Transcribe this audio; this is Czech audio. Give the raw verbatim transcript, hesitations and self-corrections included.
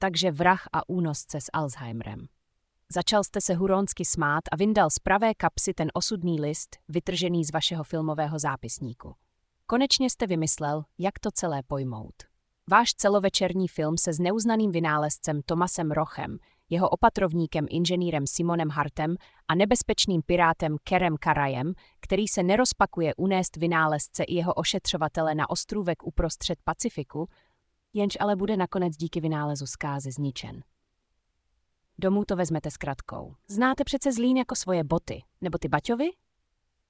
Takže vrah a únosce s Alzheimerem. Začal jste se huronsky smát a vyndal z pravé kapsy ten osudný list, vytržený z vašeho filmového zápisníku. Konečně jste vymyslel, jak to celé pojmout. Váš celovečerní film se s neuznaným vynálezcem Thomasem Rochem, jeho opatrovníkem inženýrem Simonem Hartem a nebezpečným pirátem Kerem Karajem, který se nerozpakuje unést vynálezce i jeho ošetřovatele na ostrůvek uprostřed Pacifiku, jenž ale bude nakonec díky vynálezu zkázy zničen. Domů to vezmete s kratkou. Znáte přece Zlín jako svoje boty, nebo ty Baťovy?